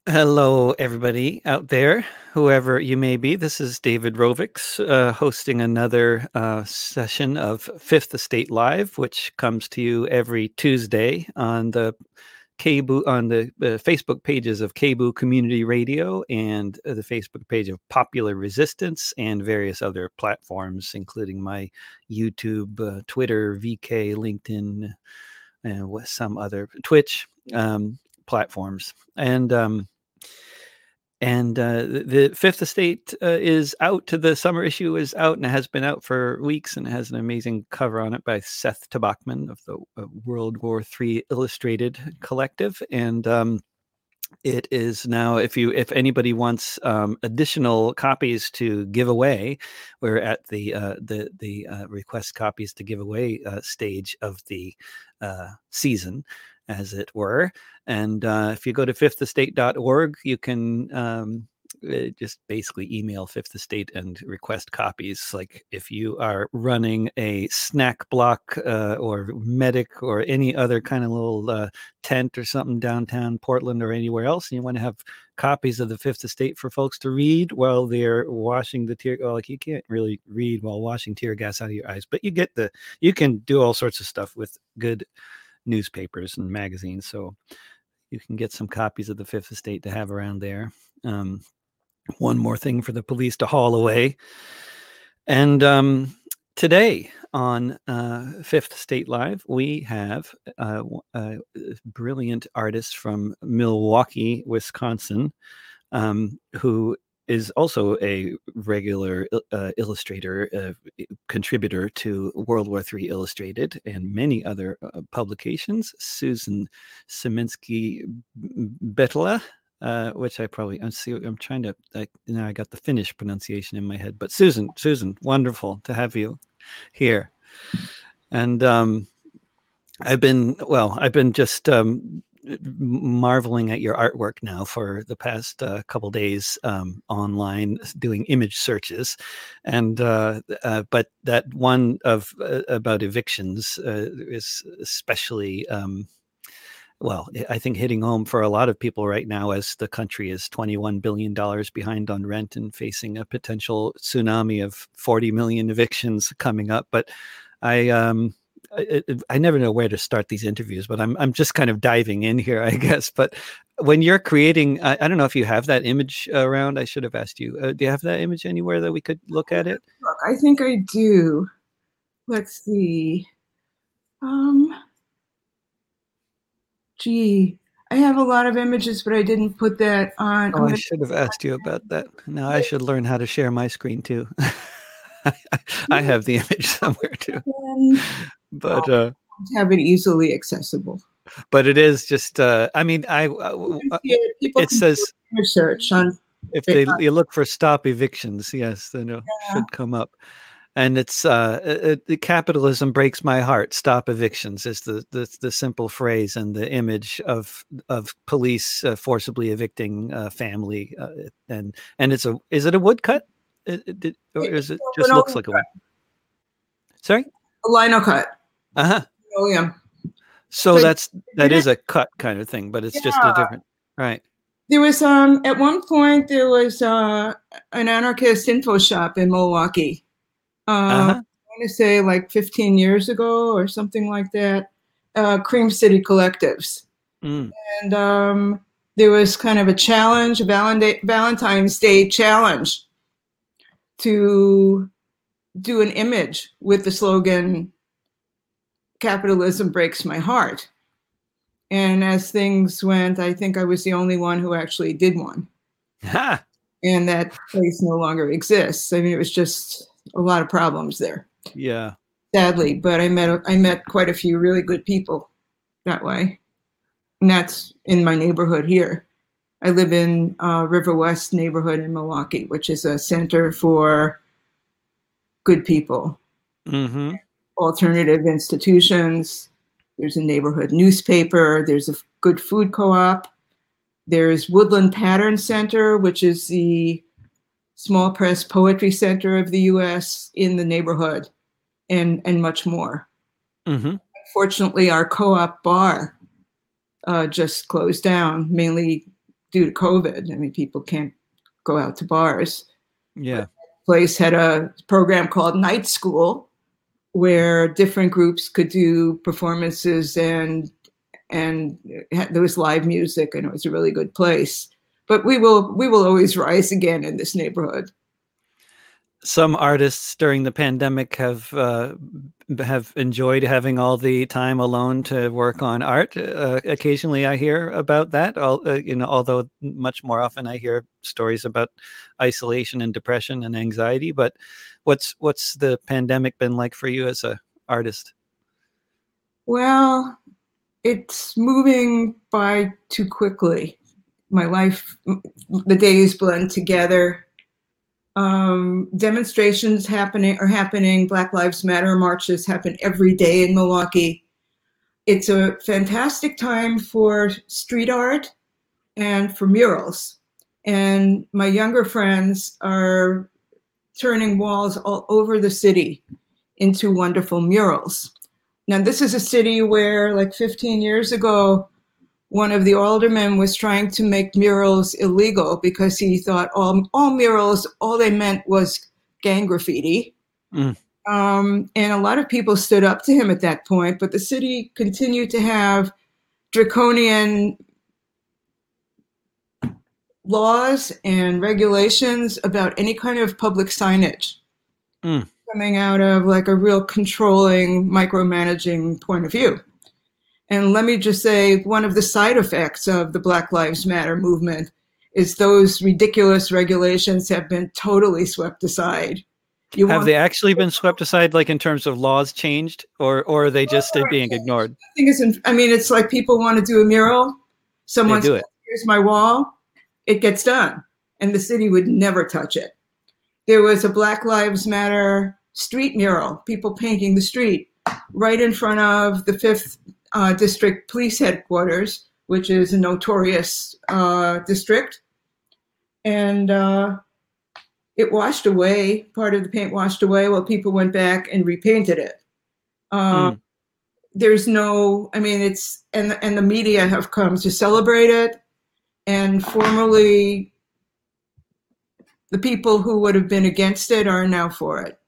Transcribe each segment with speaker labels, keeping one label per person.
Speaker 1: Hello, everybody out there, whoever you may be. This is David Rovics hosting another session of Fifth Estate Live, which comes to you every Tuesday on the Facebook pages of KBOO Community Radio and the Facebook page of Popular Resistance and various other platforms, including my YouTube, Twitter, VK, LinkedIn, and with some other Twitch platforms. And the Fifth Estate is out. The summer issue is out and it has been out for weeks, and it has an amazing cover on it by Seth Tabachman of the World War III Illustrated Collective. And it is now, if anybody wants additional copies to give away, we're at the request copies to give away stage of the season, as it were. And if you go to fifthestate.org, you can just basically email Fifth Estate and request copies. Like if you are running a snack block or medic or any other kind of little tent or something downtown Portland or anywhere else, and you want to have copies of the Fifth Estate for folks to read while they're washing the tear. Well, like you can't really read while washing tear gas out of your eyes, but you can do all sorts of stuff with good newspapers and magazines. So you can get some copies of the Fifth Estate to have around there. One more thing for the police to haul away. And today on Fifth Estate Live, we have a brilliant artist from Milwaukee, Wisconsin, who is also a regular illustrator, contributor to World War III Illustrated and many other publications. Susan Szymanski-Betela, which I'm trying to, now I got the Finnish pronunciation in my head, but Susan, wonderful to have you here. And I've been just marveling at your artwork now for the past couple days online, doing image searches, and but that one of about evictions is especially I think hitting home for a lot of people right now, as the country is $21 billion behind on rent and facing a potential tsunami of 40 million evictions coming up. But I never know where to start these interviews, but I'm just kind of diving in here, I guess. But when you're creating, I don't know if you have that image around. I should have asked you. Do you have that image anywhere that we could look at it?
Speaker 2: Look, I think I do. Let's see. Gee, I have a lot of images, but I didn't put that on.
Speaker 1: Oh, I should have asked you about that. Now I should learn how to share my screen too. I have the image somewhere too, but
Speaker 2: have it easily accessible.
Speaker 1: But it is just, I mean, it says
Speaker 2: research on
Speaker 1: if you look for stop evictions, yes, then it should come up. And it's the capitalism breaks my heart. Stop evictions is the simple phrase, and the image of police forcibly evicting a family, and is it a woodcut? Or is it just looks like a wood? Sorry,
Speaker 2: a lino cut. Oh yeah.
Speaker 1: So that is a cut kind of thing, but it's just a different, right?
Speaker 2: There was at one point there was an anarchist info shop in Milwaukee. I want to say like 15 years ago or something like that. Cream City Collectives, and there was kind of a challenge, a Valentine's Day challenge, to do an image with the slogan, "Capitalism breaks my heart." And as things went, I think I was the only one who actually did one. And that place no longer exists. I mean, it was just a lot of problems there.
Speaker 1: Yeah.
Speaker 2: Sadly, but I met quite a few really good people that way. And that's in my neighborhood here. I live in River West neighborhood in Milwaukee, which is a center for good people.
Speaker 1: Mm-hmm.
Speaker 2: Alternative institutions. There's a neighborhood newspaper. There's a good food co-op. There's Woodland Pattern Center, which is the small press poetry center of the U.S. in the neighborhood, and much more.
Speaker 1: Mm-hmm.
Speaker 2: Unfortunately, our co-op bar just closed down, mainly due to COVID. I mean, people can't go out to bars.
Speaker 1: Yeah.
Speaker 2: The place had a program called Night School, where different groups could do performances, and there was live music, and it was a really good place. But we will always rise again in this neighborhood.
Speaker 1: Some artists during the pandemic have enjoyed having all the time alone to work on art. Occasionally, I hear about that. Although much more often I hear stories about isolation and depression and anxiety. But what's the pandemic been like for you as an artist?
Speaker 2: Well, it's moving by too quickly. My life, the days blend together. Demonstrations are happening. Black Lives Matter marches happen every day in Milwaukee. It's a fantastic time for street art and for murals. And my younger friends are turning walls all over the city into wonderful murals. Now, this is a city where, like 15 years ago, one of the aldermen was trying to make murals illegal because he thought all murals, all they meant was gang graffiti. And a lot of people stood up to him at that point, but the city continued to have draconian laws and regulations about any kind of public signage coming out of like a real controlling, micromanaging point of view. And let me just say, one of the side effects of the Black Lives Matter movement is those ridiculous regulations have been totally swept aside.
Speaker 1: Have they actually been swept aside, like in terms of laws changed, or are they just being ignored?
Speaker 2: It's like people want to do a mural. Someone says, here's my wall. It gets done. And the city would never touch it. There was a Black Lives Matter street mural, people painting the street right in front of the 5th District Police Headquarters, which is a notorious district. And it washed away, part of the paint washed away while people went back and repainted it. There's no, it's, and the media have come to celebrate it. And formerly, the people who would have been against it are now for it.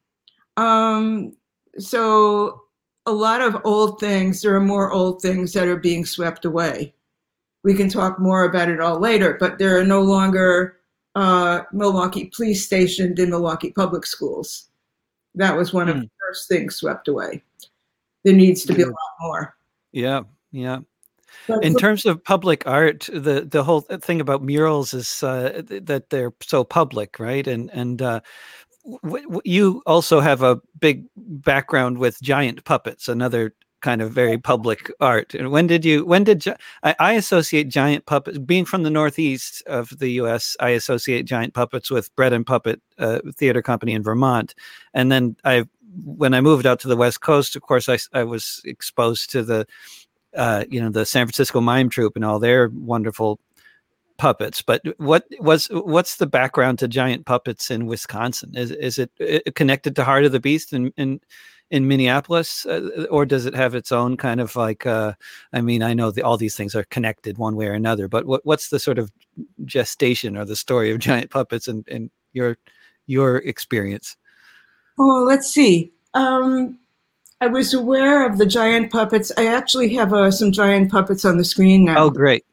Speaker 2: So a lot of old things, there are more old things that are being swept away. We can talk more about it all later, but there are no longer Milwaukee police stationed in Milwaukee public schools. That was one of the first things swept away. There needs to be a lot more.
Speaker 1: Yeah. In terms of public art, the whole thing about murals is that they're so public, right? And you also have a big background with giant puppets, another kind of very public art. And I associate giant puppets, being from the Northeast of the U.S., I associate giant puppets with Bread and Puppet Theater Company in Vermont. And then when I moved out to the West Coast, of course, I was exposed to the San Francisco Mime Troupe and all their wonderful puppets. But what's the background to giant puppets in Wisconsin? Is it connected to Heart of the Beast in Minneapolis, or does it have its own kind of like? I know all these things are connected one way or another, but what's the sort of gestation or the story of giant puppets in your experience?
Speaker 2: Oh, let's see. I was aware of the giant puppets. I actually have some giant puppets on the screen now.
Speaker 1: Oh, great.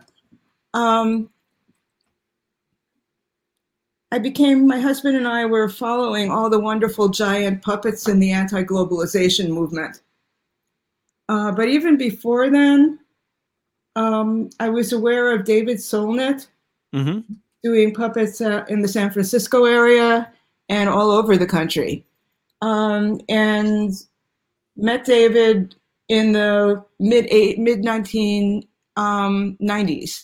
Speaker 2: My husband and I were following all the wonderful giant puppets in the anti-globalization movement. But even before then, I was aware of David Solnit doing puppets in the San Francisco area and all over the country. And met David in the mid 1990s.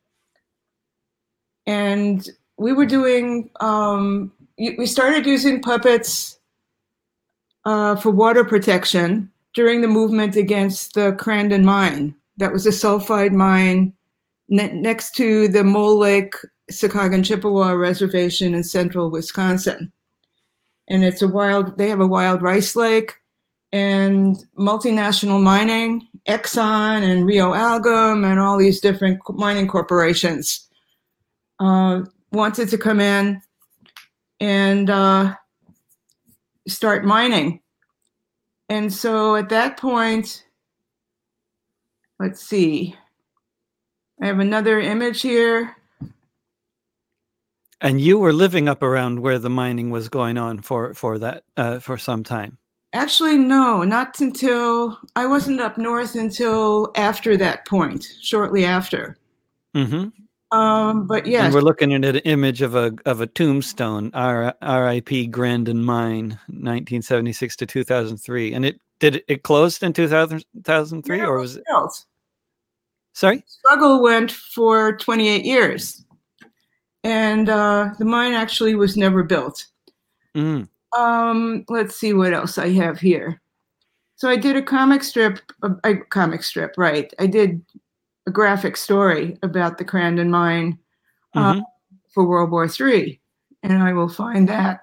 Speaker 2: And we were doing, we started using puppets for water protection during the movement against the Crandon mine. That was a sulfide mine next to the Mole Lake Sakagon Chippewa Reservation in central Wisconsin. And they have a wild rice lake, and multinational mining, Exxon and Rio Algom and all these different mining corporations wanted to come in and start mining. And so at that point, let's see, I have another image here.
Speaker 1: And you were living up around where the mining was going on for some time.
Speaker 2: Actually, no, not until I wasn't up north until after that point, shortly after.
Speaker 1: Mm-hmm.
Speaker 2: But yes,
Speaker 1: and we're looking at an image of a tombstone, R.I.P. Grandin Mine, 1976 to 2003, and it closed in 2003, or was it
Speaker 2: built?
Speaker 1: Sorry,
Speaker 2: the struggle went for 28 years, and the mine actually was never built.
Speaker 1: Mm.
Speaker 2: Let's see what else I have here. So I did a comic strip, right? I did a graphic story about the Crandon Mine for World War III, and I will find that.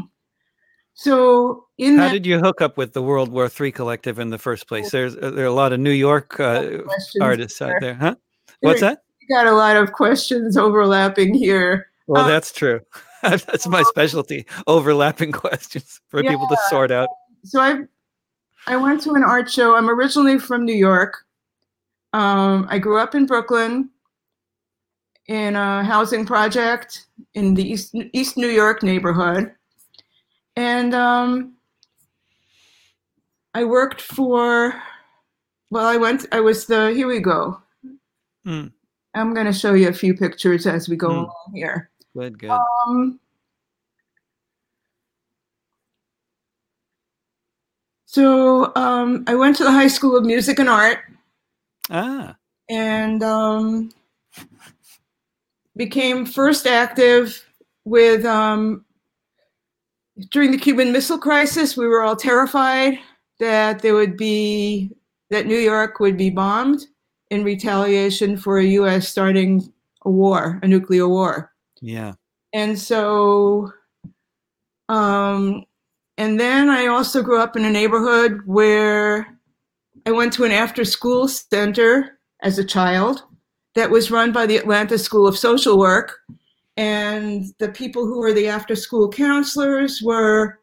Speaker 2: So
Speaker 1: how did you hook up with the World War III collective in the first place? There are a lot of New York artists out there, huh? What's that?
Speaker 2: You got a lot of questions overlapping here.
Speaker 1: Well, that's true. That's my specialty, overlapping questions for people to sort out.
Speaker 2: So I went to an art show. I'm originally from New York. I grew up in Brooklyn in a housing project in the East New York neighborhood. And I worked for, here we go.
Speaker 1: Mm.
Speaker 2: I'm going to show you a few pictures as we go along here.
Speaker 1: Good.
Speaker 2: So I went to the High School of Music and Art. And became first active with, during the Cuban Missile Crisis, we were all terrified that New York would be bombed in retaliation for a U.S. starting a nuclear war.
Speaker 1: Yeah.
Speaker 2: And so, and then I also grew up in a neighborhood where I went to an after-school center as a child that was run by the Atlanta School of Social Work. And the people who were the after-school counselors were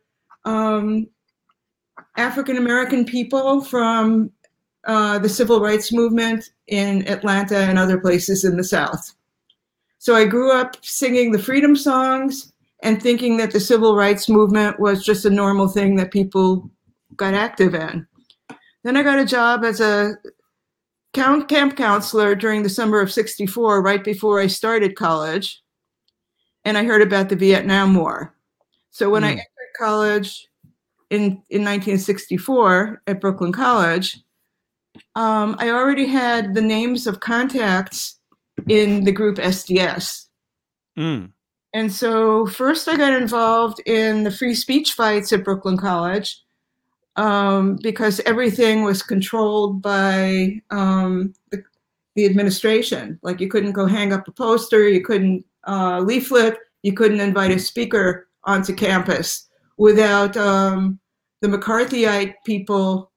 Speaker 2: African-American people from the civil rights movement in Atlanta and other places in the South. So I grew up singing the freedom songs and thinking that the civil rights movement was just a normal thing that people got active in. Then I got a job as a camp counselor during the summer of '64, right before I started college. And I heard about the Vietnam War. So when I entered college in 1964 at Brooklyn College, I already had the names of contacts in the group SDS. And so first I got involved in the free speech fights at Brooklyn College because everything was controlled by the administration. Like you couldn't go hang up a poster, you couldn't leaflet, you couldn't invite a speaker onto campus without the McCarthyite people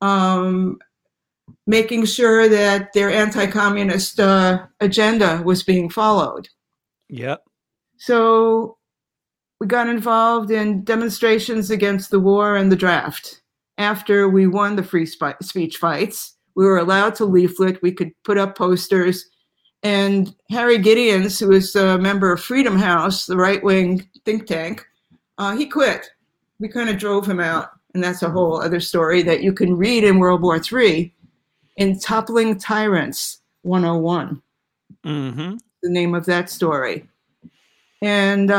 Speaker 2: making sure that their anti-communist agenda was being followed.
Speaker 1: Yep.
Speaker 2: So we got involved in demonstrations against the war and the draft. After we won the free speech fights, we were allowed to leaflet, we could put up posters. And Harry Gideons, who was a member of Freedom House, the right-wing think tank, he quit. We kind of drove him out. And that's a whole other story that you can read in World War III in Toppling Tyrants 101. The name of that story. And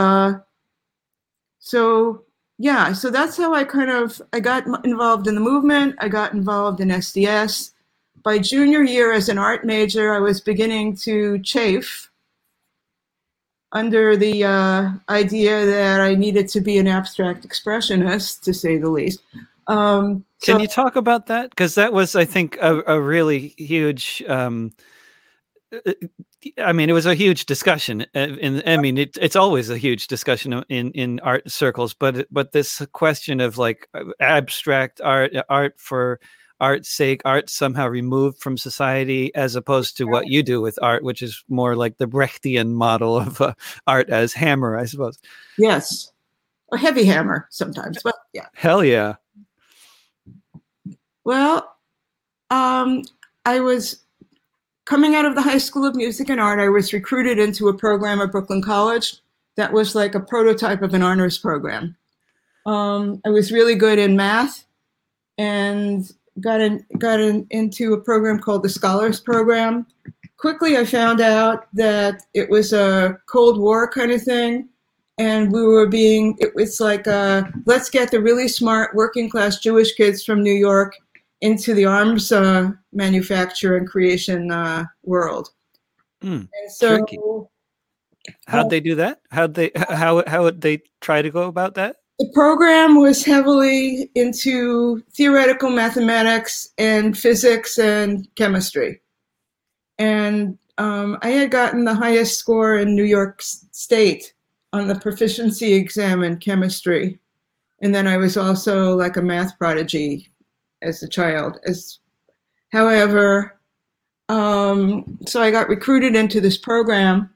Speaker 2: so that's how I got involved in the movement. I got involved in SDS. By junior year as an art major, I was beginning to chafe under the idea that I needed to be an abstract expressionist, to say the least.
Speaker 1: Can you talk about that? Because that was, I think, a really huge... it was a huge discussion. It's always a huge discussion in art circles, but this question of like abstract art for art's sake, art somehow removed from society, as opposed to what you do with art, which is more like the Brechtian model of art as hammer, I suppose.
Speaker 2: Yes. A heavy hammer sometimes, but yeah.
Speaker 1: Hell yeah.
Speaker 2: Well, I was coming out of the High School of Music and Art. I was recruited into a program at Brooklyn College that was like a prototype of an honors program. I was really good in math and got into a program called the Scholars Program. Quickly, I found out that it was a Cold War kind of thing. And it was like, let's get the really smart working class Jewish kids from New York into the arms manufacture and creation world.
Speaker 1: And so, tricky. How'd they do that? How would they try to go about that?
Speaker 2: The program was heavily into theoretical mathematics and physics and chemistry. And I had gotten the highest score in New York State on the proficiency exam in chemistry. And then I was also like a math prodigy as a child. However, so I got recruited into this program,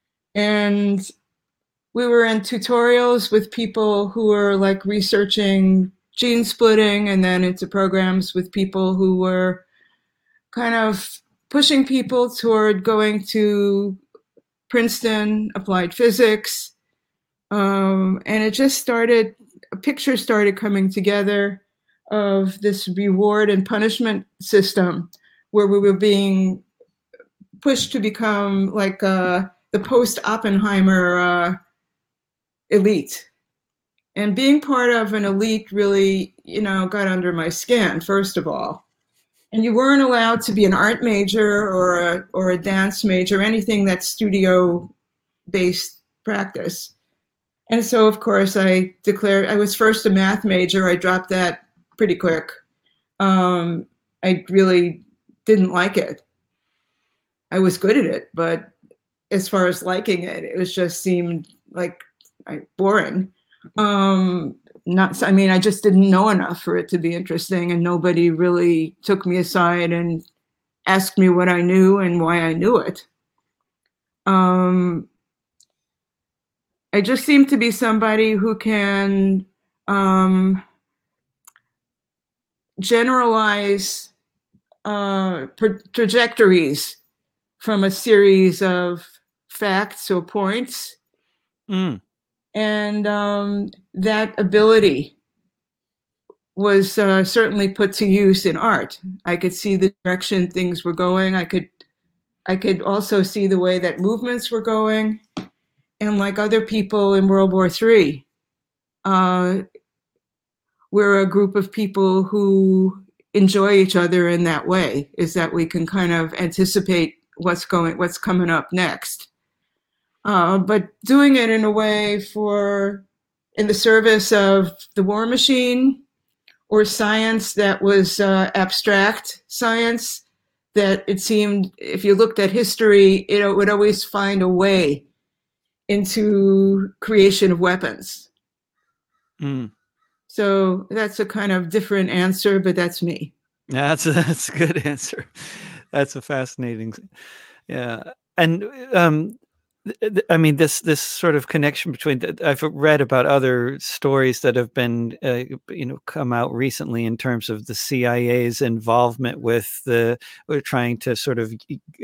Speaker 2: and we were in tutorials with people who were like researching gene splitting, and then into programs with people who were kind of pushing people toward going to Princeton applied physics. And it just started, a picture started coming together of this reward and punishment system where we were being pushed to become like the post-Oppenheimer elite. And being part of an elite really, got under my skin, first of all. And you weren't allowed to be an art major or a dance major, anything that's studio-based practice. And so, of course, I declared, I was first a math major. I dropped that pretty quick. I really didn't like it. I was good at it, but as far as liking it, it was just seemed like boring. I just didn't know enough for it to be interesting, and nobody really took me aside and asked me what I knew and why I knew it. I just seemed to be somebody who can generalize trajectories from a series of facts or points. And that ability was certainly put to use in art. I could see the direction things were going. I could also see the way that movements were going. And like other people in World War III, we're a group of people who enjoy each other in that way, is that we can kind of anticipate what's coming up next. But doing it in a way in the service of the war machine or science that was abstract science, that it seemed, if you looked at history, it would always find a way into creation of weapons. So that's a kind of different answer, but that's me.
Speaker 1: Yeah, that's a good answer. That's a fascinating, yeah. And I mean, this sort of connection between I've read about other stories that have been, come out recently in terms of the CIA's involvement with trying to sort of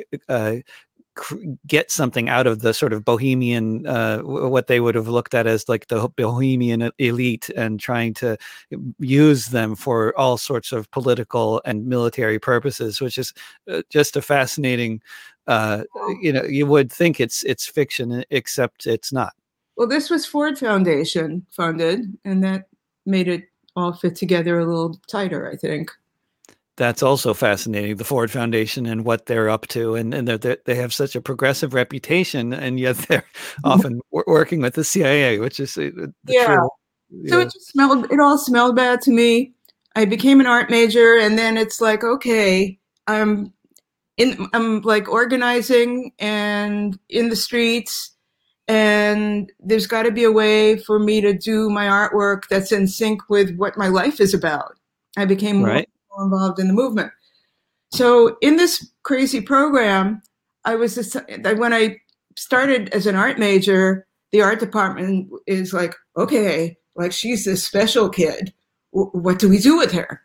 Speaker 1: get something out of the sort of bohemian, what they would have looked at as like the bohemian elite, and trying to use them for all sorts of political and military purposes, which is just a fascinating, you would think it's fiction, except it's not.
Speaker 2: Well, this was Ford Foundation funded, and that made it all fit together a little tighter, I think.
Speaker 1: That's also fascinating, the Ford Foundation and what they're up to, and they have such a progressive reputation, and yet they're often working with the CIA, which is true.
Speaker 2: So it all smelled bad to me. I became an art major, and then it's like, okay, I'm like organizing and in the streets, and there's got to be a way for me to do my artwork that's in sync with what my life is about. I became more involved in the movement. So in this crazy program, when I started as an art major, the art department is like, okay, like she's this special kid. What do we do with her?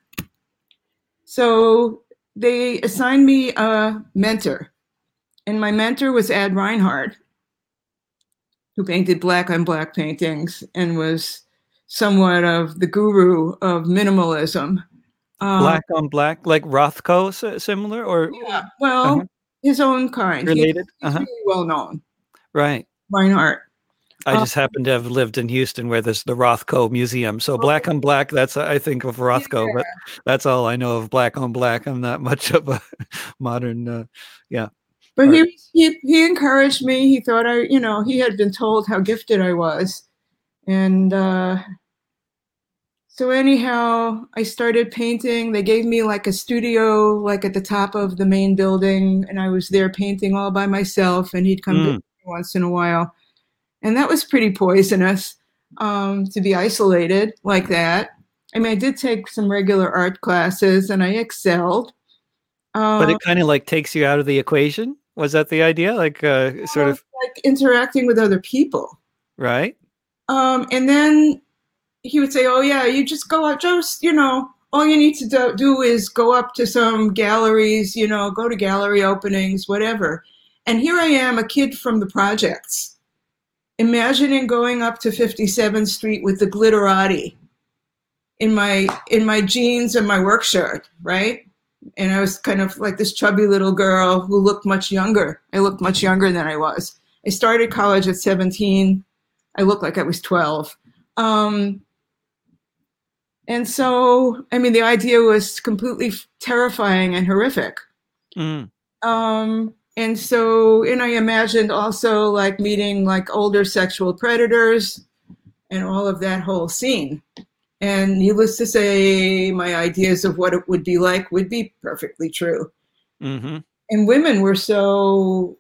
Speaker 2: So they assigned me a mentor, and my mentor was Ad Reinhardt, who painted black on black paintings and was somewhat of the guru of minimalism.
Speaker 1: Black on black, like Rothko, similar, or
Speaker 2: Yeah, well, his own kind.
Speaker 1: Related?
Speaker 2: He's really well known.
Speaker 1: Right.
Speaker 2: Reinhardt.
Speaker 1: I just happen to have lived in Houston where there's the Rothko Museum. So black on black, that's, I think of Rothko, but that's all I know of black on black. I'm not much of a modern,
Speaker 2: But he encouraged me. He thought he had been told how gifted I was. And so anyhow, I started painting. They gave me like a studio, like at the top of the main building. And I was there painting all by myself. And he'd come visit me once in a while. And that was pretty poisonous, to be isolated like that. I mean, I did take some regular art classes and I excelled.
Speaker 1: But it kind of like takes you out of the equation. Was that the idea? Like sort of
Speaker 2: like interacting with other people.
Speaker 1: Right.
Speaker 2: And then he would say, oh yeah, you just go out, all you need to do is go up to some galleries, go to gallery openings, whatever. And here I am, a kid from the projects, imagining going up to 57th Street with the glitterati in my jeans and my work shirt, right? And I was kind of like this chubby little girl who looked much younger. I looked much younger than I was. I started college at 17. I looked like I was 12. And so, I mean, the idea was completely terrifying and horrific. And I imagined also like meeting like older sexual predators and all of that whole scene. And needless to say, my ideas of what it would be like would be perfectly true. And women were so,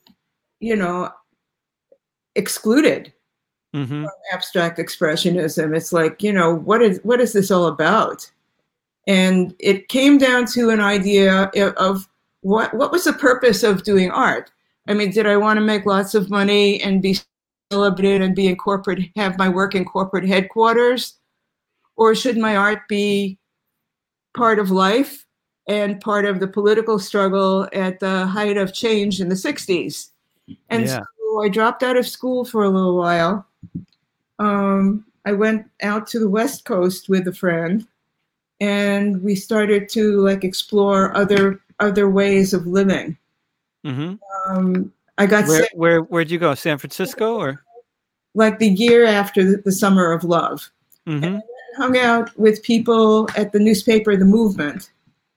Speaker 2: excluded from abstract expressionism. It's like, what is this all about? And it came down to an idea of what was the purpose of doing art? I mean, did I want to make lots of money and be celebrated and be have my work in corporate headquarters? Or should my art be part of life and part of the political struggle at the height of change in the 60s? And so I dropped out of school for a little while. I went out to the West Coast with a friend, and we started to like explore other ways of living. I got
Speaker 1: where'd you go? San Francisco or?
Speaker 2: Like the year after the Summer of Love. And I hung out with people at the newspaper, The Movement.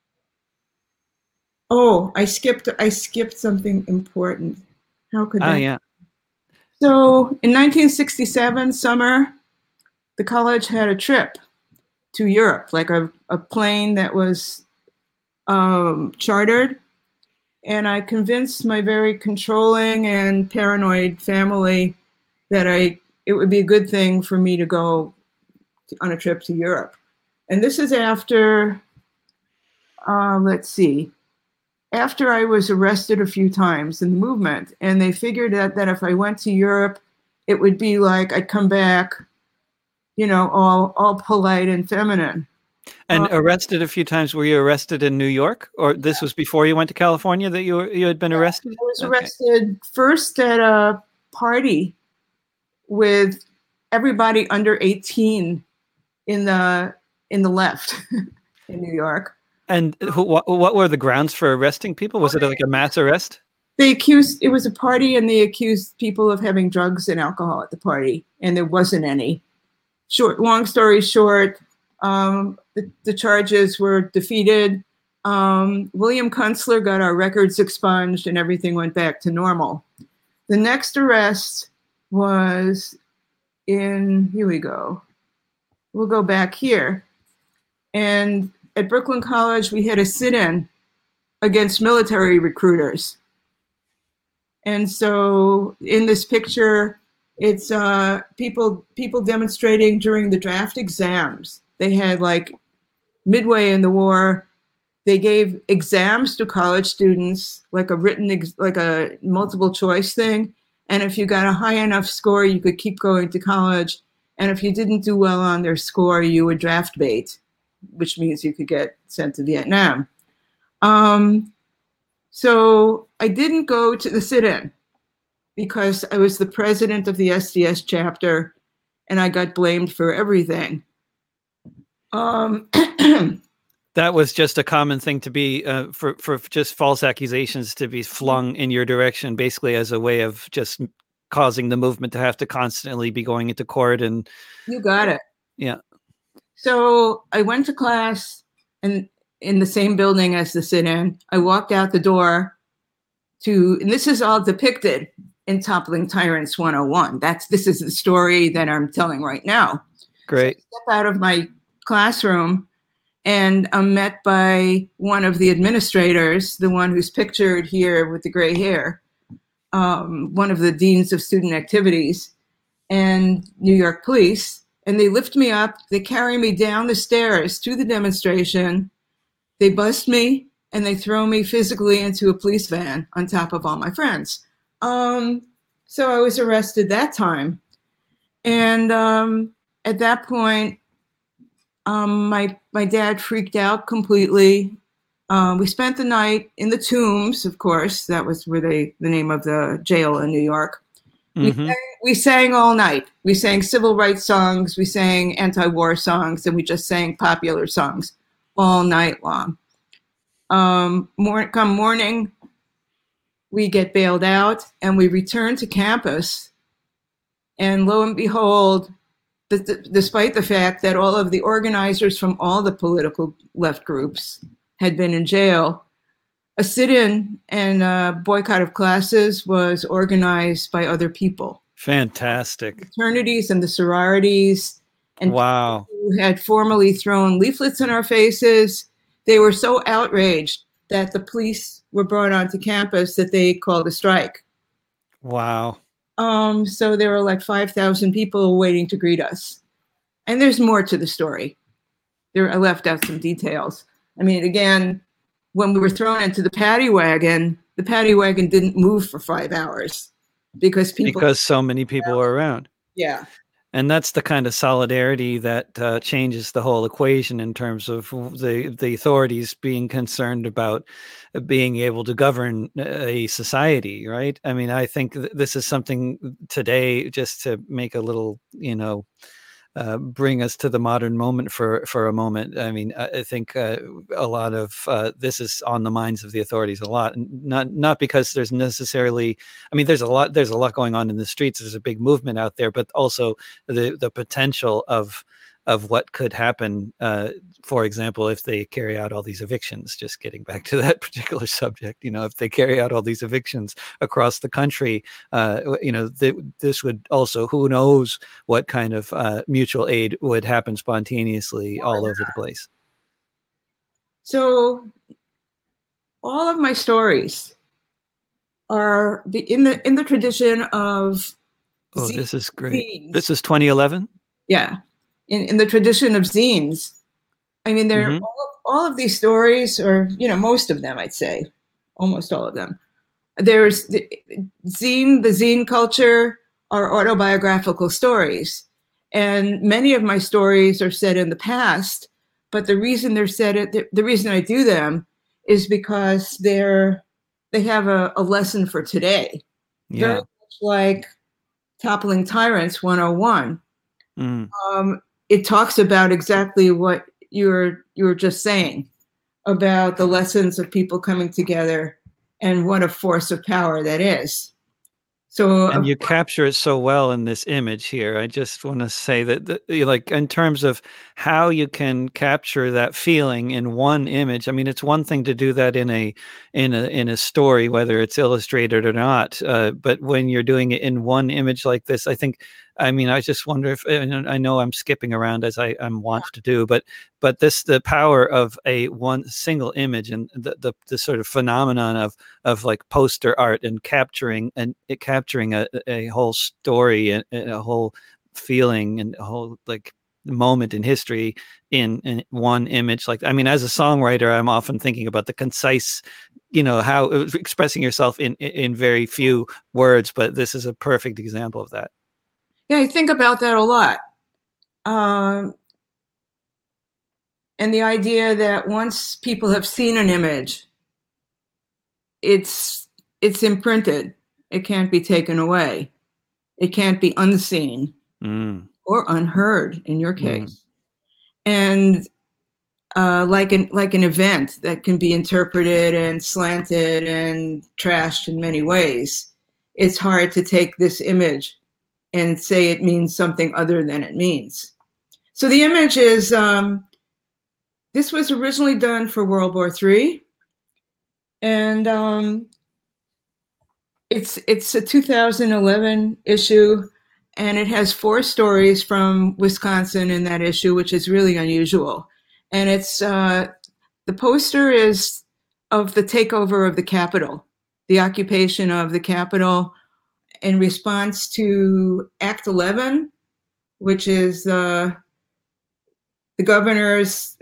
Speaker 2: Oh, I skipped something important. How could that?
Speaker 1: Yeah.
Speaker 2: So in 1967 summer, the college had a trip to Europe, like a plane that was chartered. And I convinced my very controlling and paranoid family that it would be a good thing for me to go on a trip to Europe. And this is after, after I was arrested a few times in the movement. And they figured that if I went to Europe, it would be like I'd come back, all polite and feminine.
Speaker 1: And arrested a few times. Were you arrested in New York? Or this was before you went to California that you had been arrested?
Speaker 2: I was arrested first at a party with everybody under 18 in the left in New York.
Speaker 1: And what were the grounds for arresting people? Was it like a mass arrest?
Speaker 2: It was a party, and they accused people of having drugs and alcohol at the party, and there wasn't any. Long story short, the charges were defeated. William Kunstler got our records expunged, and everything went back to normal. The next arrest was here we go. We'll go back here. And at Brooklyn College, we had a sit-in against military recruiters. And so in this picture, it's people demonstrating during the draft exams. They had like midway in the war, They gave exams to college students, like a like a multiple choice thing. And if you got a high enough score, you could keep going to college. And if you didn't do well on their score, you would draft bait, which means you could get sent to Vietnam. So I didn't go to the sit-in because I was the president of the SDS chapter and I got blamed for everything.
Speaker 1: That was just a common thing to be for just false accusations to be flung in your direction, basically as a way of just causing the movement to have to constantly be going into court. And
Speaker 2: you got it.
Speaker 1: Yeah.
Speaker 2: So I went to class and in the same building as the sit-in. I walked out the door and this is all depicted in Toppling Tyrants 101. This is the story that I'm telling right now.
Speaker 1: Great.
Speaker 2: So I step out of my classroom and I'm met by one of the administrators, the one who's pictured here with the gray hair, one of the deans of student activities, and New York police. And they lift me up, they carry me down the stairs to the demonstration, they bust me, and they throw me physically into a police van on top of all my friends. So I was arrested that time. And at that point, my dad freaked out completely. We spent the night in the Tombs, of course. That was where the name of the jail in New York. Mm-hmm. We sang all night. We sang civil rights songs. We sang anti-war songs, and we just sang popular songs all night long. Come morning, we get bailed out, and we return to campus. And lo and behold, despite the fact that all of the organizers from all the political left groups had been in jail, a sit-in and a boycott of classes was organized by other people.
Speaker 1: Fantastic.
Speaker 2: The fraternities and the sororities. And
Speaker 1: wow.
Speaker 2: Who had formerly thrown leaflets in our faces. They were so outraged that the police were brought onto campus that they called a strike.
Speaker 1: Wow.
Speaker 2: So there were like 5,000 people waiting to greet us. And there's more to the story. I left out some details. I mean, again, when we were thrown into the paddy wagon didn't move for 5 hours because
Speaker 1: so many people were around.
Speaker 2: Yeah.
Speaker 1: And that's the kind of solidarity that changes the whole equation in terms of the authorities being concerned about being able to govern a society, right? I mean, I think this is something today, just to make a little, bring us to the modern moment for a moment. I mean, I think a lot of this is on the minds of the authorities a lot, not because there's necessarily. I mean, there's a lot going on in the streets. There's a big movement out there, but also the potential of what could happen. For example, if they carry out all these evictions. Just getting back to that particular subject, if they carry out all these evictions across the country, this would also, who knows what kind of mutual aid would happen spontaneously all over the place.
Speaker 2: So all of my stories are in the tradition of.
Speaker 1: Oh, this is great. Zines. This is 2011.
Speaker 2: Yeah, in the tradition of zines. I mean, they're all of these stories, or most of them, I'd say, almost all of them. There's the zine culture are autobiographical stories, and many of my stories are set in the past. But the reason they're set, the reason I do them, is because they have a lesson for today.
Speaker 1: Yeah.
Speaker 2: Very much like Toppling Tyrants 101. It talks about exactly what you were just saying about the lessons of people coming together and what a force of power that is. So,
Speaker 1: and you capture it so well in this image here. I just want to say that, like, in terms of how you can capture that feeling in one image. I mean, it's one thing to do that in a story, whether it's illustrated or not. But when you're doing it in one image like this, I just wonder if, I know I'm skipping around as I'm wont to do, but the power of one single image and the sort of phenomenon of like poster art and capturing a whole story and a whole feeling and a whole, like, moment in history in one image. Like, I mean, as a songwriter, I'm often thinking about the concise, how expressing yourself in very few words, but this is a perfect example of that.
Speaker 2: Yeah, I think about that a lot. And the idea that once people have seen an image, it's imprinted. It can't be taken away. It can't be unseen or unheard in your case. And like an event that can be interpreted and slanted and trashed in many ways, it's hard to take this image and say it means something other than it means. So the image is, this was originally done for World War III. And it's a 2011 issue, and it has 4 stories from Wisconsin in that issue, which is really unusual. And it's the poster is of the takeover of the Capitol, the occupation of the Capitol in response to Act 11, which is the governor's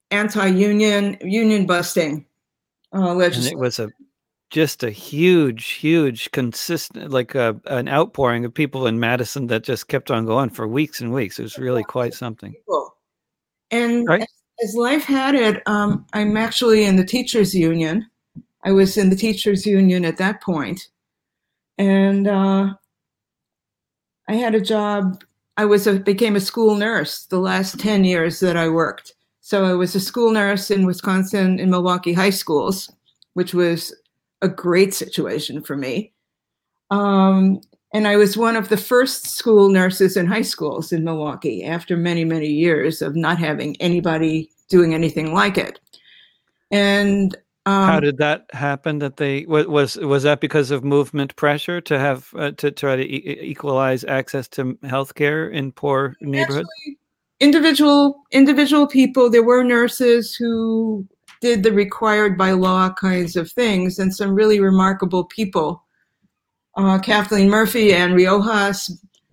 Speaker 2: union busting legislation.
Speaker 1: And it was just a huge, consistent, like an outpouring of people in Madison that just kept on going for weeks and weeks. It was really quite something.
Speaker 2: And right? As life had it, I'm actually in the teachers union. I was in the teachers union at that point. And I had a job. I became a school nurse the last 10 years that I worked. So I was a school nurse in Wisconsin in Milwaukee high schools, which was a great situation for me. And I was one of the first school nurses in high schools in Milwaukee after many, many years of not having anybody doing anything like it. And
Speaker 1: how did that happen? That they was that because of movement pressure to have to try to equalize access to healthcare in poor neighborhoods?
Speaker 2: Individual people. There were nurses who did the required by law kinds of things, and some really remarkable people. Kathleen Murphy and Riojas,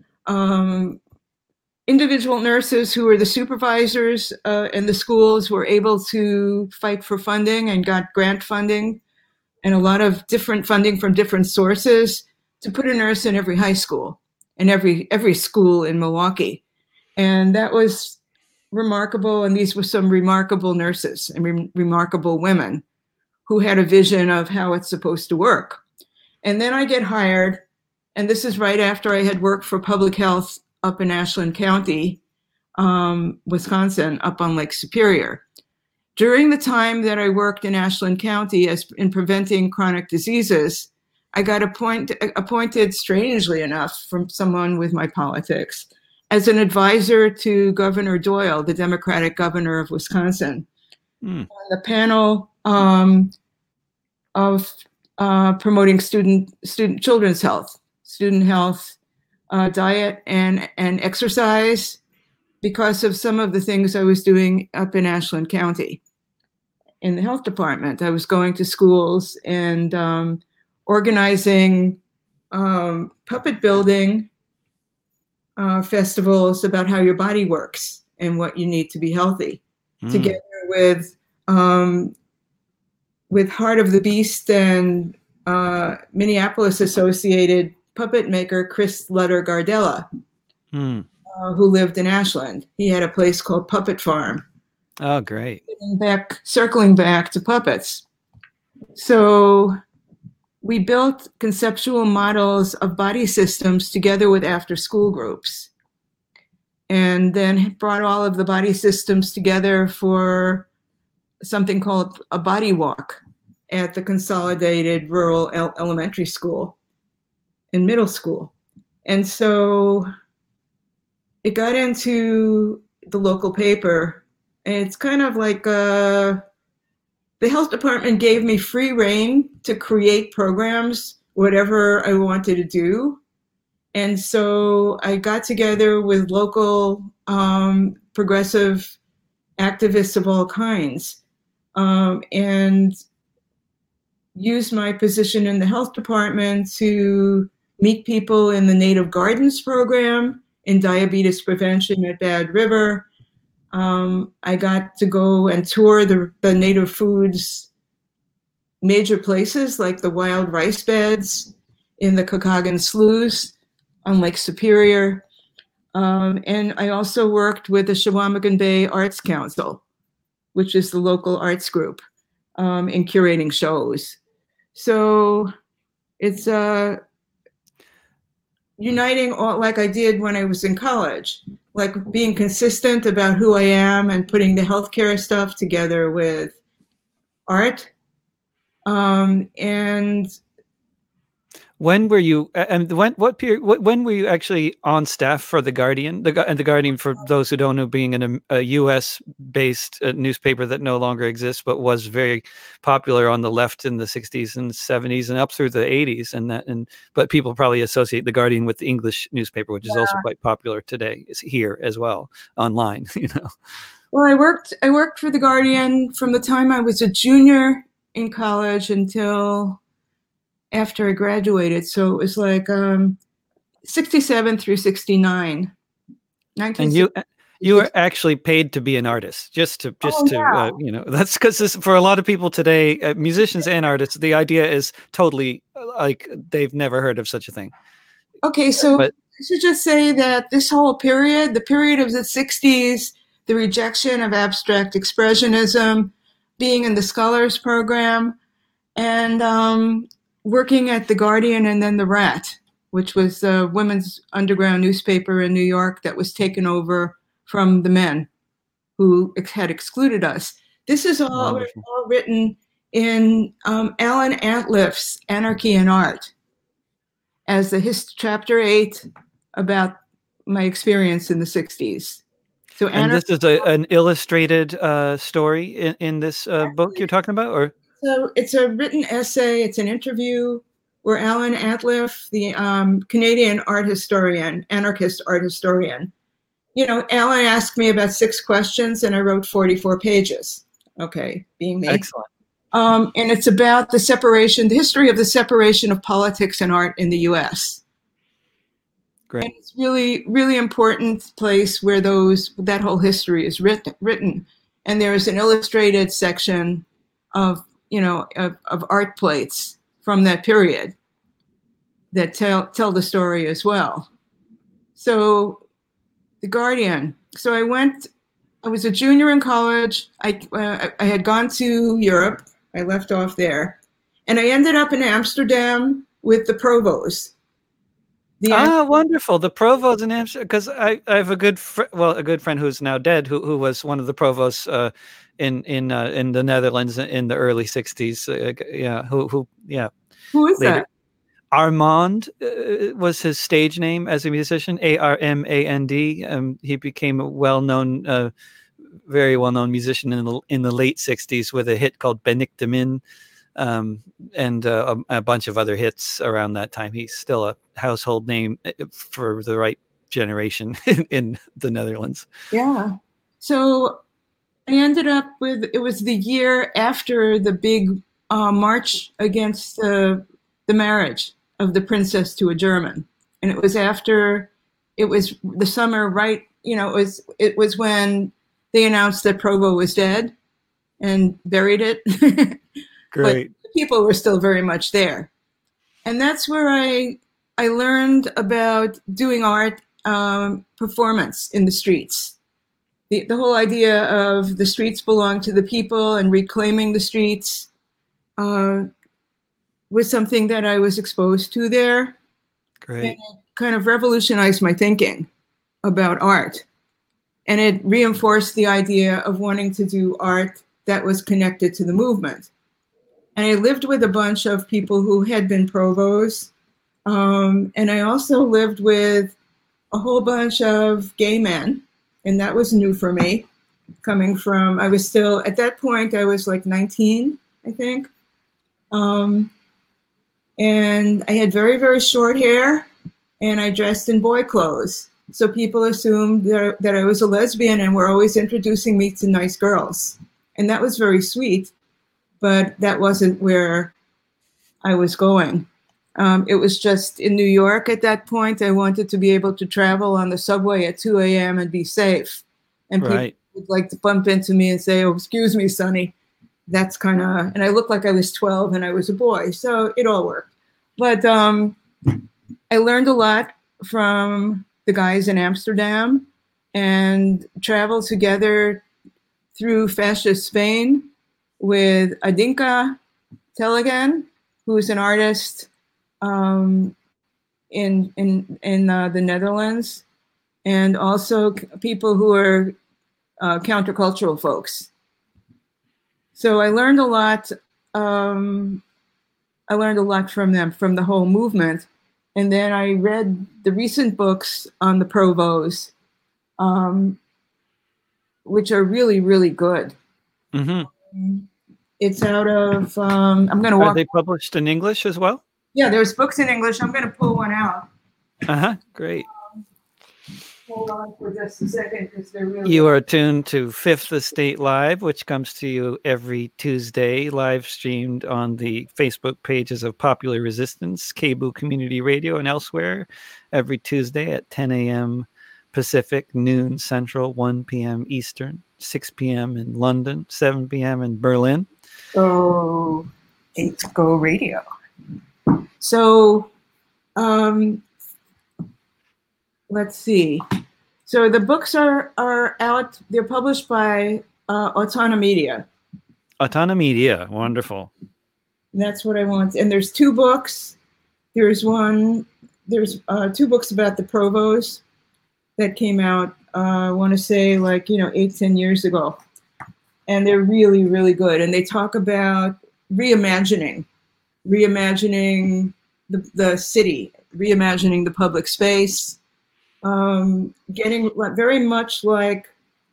Speaker 2: individual nurses who were the supervisors in the schools were able to fight for funding and got grant funding and a lot of different funding from different sources to put a nurse in every high school and every school in Milwaukee. And that was remarkable. And these were some remarkable nurses and remarkable women who had a vision of how it's supposed to work. And then I get hired, and this is right after I had worked for public health up in Ashland County, Wisconsin, up on Lake Superior. During the time that I worked in Ashland County in preventing chronic diseases, I got appointed, strangely enough, from someone with my politics, as an advisor to Governor Doyle, the Democratic governor of Wisconsin, on the panel of promoting children's health, student health, diet and exercise, because of some of the things I was doing up in Ashland County in the health department. I was going to schools and organizing puppet building festivals about how your body works and what you need to be healthy, together with Heart of the Beast and Minneapolis associated puppet maker Chris Lutter Gardella, who lived in Ashland. He had a place called Puppet Farm.
Speaker 1: Oh, great.
Speaker 2: Circling back to puppets. So we built conceptual models of body systems together with after-school groups, and then brought all of the body systems together for something called a body walk at the Consolidated Rural Elementary School and middle school. And so it got into the local paper, and it's kind of like the health department gave me free rein to create programs, whatever I wanted to do. And so I got together with local progressive activists of all kinds, and used my position in the health department to meet people in the Native Gardens program in diabetes prevention at Bad River. I got to go and tour the native foods major places like the wild rice beds in the Kakagan Sloughs on Lake Superior. And I also worked with the Chequamegon Bay Arts Council, which is the local arts group, in curating shows. So it's uniting all, like I did when I was in college, like being consistent about who I am and putting the healthcare stuff together with art. And
Speaker 1: when were you, and what period, when were you actually on staff for The Guardian? And The Guardian, for those who don't know, being a US based newspaper that no longer exists, but was very popular on the left in the 60s and 70s and up through the 80s. But people probably associate The Guardian with the English newspaper, which is also quite popular today. It's here as well, online,
Speaker 2: Well, I worked for The Guardian from the time I was a junior in college until after I graduated. So it was like 67 through 69.
Speaker 1: And you were actually paid to be an artist, that's because for a lot of people today, musicians and artists, the idea is totally like they've never heard of such a thing.
Speaker 2: Okay, so I should just say that this whole period, the period of the 60s, the rejection of abstract expressionism, being in the Scholars Program, and working at The Guardian and then The Rat, which was a women's underground newspaper in New York that was taken over from the men who had excluded us. This is all written in Alan Antliff's Anarchy in Art as chapter 8 about my experience in the 60s. So
Speaker 1: and this is an illustrated story in this book you're talking about, or?
Speaker 2: So it's a written essay. It's an interview where Alan Antliff, the Canadian art historian, anarchist art historian, Alan asked me about 6 questions and I wrote 44 pages. Okay, being me.
Speaker 1: Excellent.
Speaker 2: And it's about the history of the separation of politics and art in the U.S.
Speaker 1: Great.
Speaker 2: And it's really, really important place where that whole history is written. And there is an illustrated section of art plates from that period that tell the story as well. So The Guardian. So I was a junior in college. I had gone to Europe. I left off there. And I ended up in Amsterdam with the Provost.
Speaker 1: Wonderful. The Provost in Amsterdam, because I have a good friend who's now dead, who was one of the provosts in the Netherlands in the early 60s.
Speaker 2: Who is that?
Speaker 1: Armand was his stage name as a musician, Armand. He became a very well-known musician in the late 60s with a hit called Benikte Min, and a bunch of other hits around that time. He's still a household name for the right generation in the Netherlands.
Speaker 2: Yeah. So I ended up it was the year after the big march against the marriage of the princess to a German. And it was the summer, right? It was when they announced that Provo was dead and buried it.
Speaker 1: Great.
Speaker 2: But people were still very much there. And that's where I learned about doing art performance in the streets. The whole idea of the streets belong to the people and reclaiming the streets was something that I was exposed to there.
Speaker 1: Great.
Speaker 2: And it kind of revolutionized my thinking about art. And it reinforced the idea of wanting to do art that was connected to the movement. And I lived with a bunch of people who had been provosts. And I also lived with a whole bunch of gay men. And that was new for me, I was still, at that point, I was like 19, I think. And I had very, very short hair, and I dressed in boy clothes. So people assumed that I was a lesbian and were always introducing me to nice girls. And that was very sweet, but that wasn't where I was going. It was just in New York at that point. I wanted to be able to travel on the subway at 2 a.m. and be safe. And people
Speaker 1: Right.
Speaker 2: would like to bump into me and say, "Oh, excuse me, Sonny." That's kind of, and I looked like I was 12 and I was a boy. So it all worked. But I learned a lot from the guys in Amsterdam and traveled together through fascist Spain with Adinka Telegan, who's an artist in the Netherlands, and also people who are countercultural folks. So I learned a lot. I learned a lot from them, from the whole movement. And then I read the recent books on the provos, which are really, really good.
Speaker 1: Mm-hmm.
Speaker 2: It's out of, I'm going to walk.
Speaker 1: Are they published in English as well?
Speaker 2: Yeah, there's books in English. I'm going to pull one out.
Speaker 1: Great.
Speaker 2: Hold on for just a second, because they're really.
Speaker 1: You are tuned to Fifth Estate Live, which comes to you every Tuesday, live streamed on the Facebook pages of Popular Resistance, KBOO Community Radio, and elsewhere every Tuesday at 10 a.m. Pacific, noon Central, 1 p.m. Eastern, 6 p.m. in London, 7 p.m. in Berlin.
Speaker 2: Oh, 8 Go Radio. So, let's see. So the books are out. They're published by Autonomedia.
Speaker 1: Autonomedia, wonderful.
Speaker 2: And that's what I want. And there's 2 books. There's 2 books about the provos that came out, I want to say 8-10 years ago. And they're really, really good. And they talk about reimagining the city, reimagining the public space, getting very much like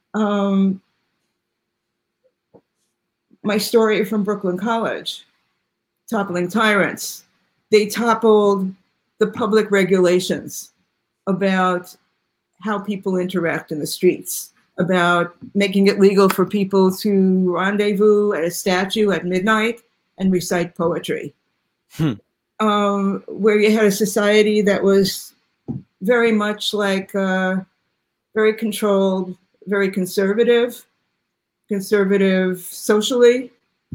Speaker 2: my story from Brooklyn College, toppling tyrants. They toppled the public regulations about how people interact in the streets, about making it legal for people to rendezvous at a statue at midnight and recite poetry. Where you had a society that was very much like very controlled, very conservative socially.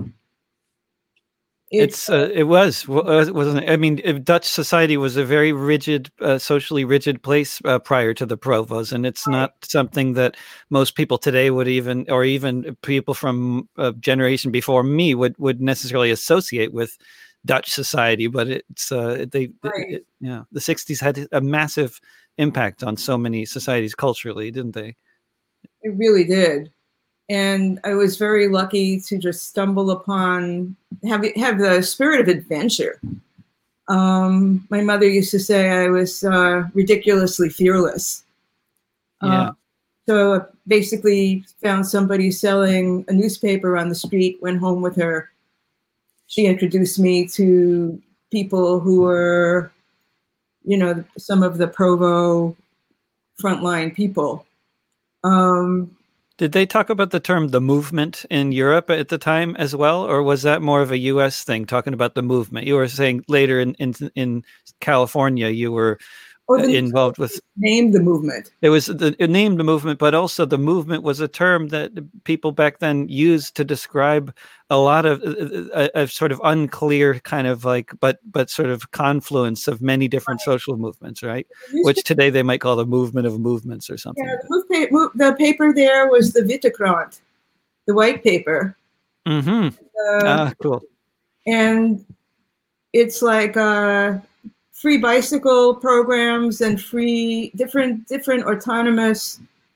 Speaker 1: It was, wasn't it? I mean, Dutch society was a very rigid, socially rigid place prior to the provos, and it's not something that most people today would even, or even people from a generation before me would necessarily associate with Dutch society. But it's the 60s had a massive impact on so many societies culturally, didn't they?
Speaker 2: It really did. And I was very lucky to just stumble upon, have the spirit of adventure. My mother used to say I was ridiculously fearless. So I basically found somebody selling a newspaper on the street, went home with her. She introduced me to people who were, some of the Provo frontline people.
Speaker 1: Did they talk about the term "the movement" in Europe at the time as well, or was that more of a U.S. thing, talking about the movement? You were saying later in California you were involved with.
Speaker 2: Named the movement.
Speaker 1: It was it named the movement, but also the movement was a term that people back then used to describe a lot of a sort of unclear kind of but sort of confluence of many different social movements, right? Which today they might call the movement of movements or something.
Speaker 2: Yeah, the paper there was the Wittekrant, the white paper.
Speaker 1: Mm-hmm. Cool.
Speaker 2: And it's like free bicycle programs and free different autonomous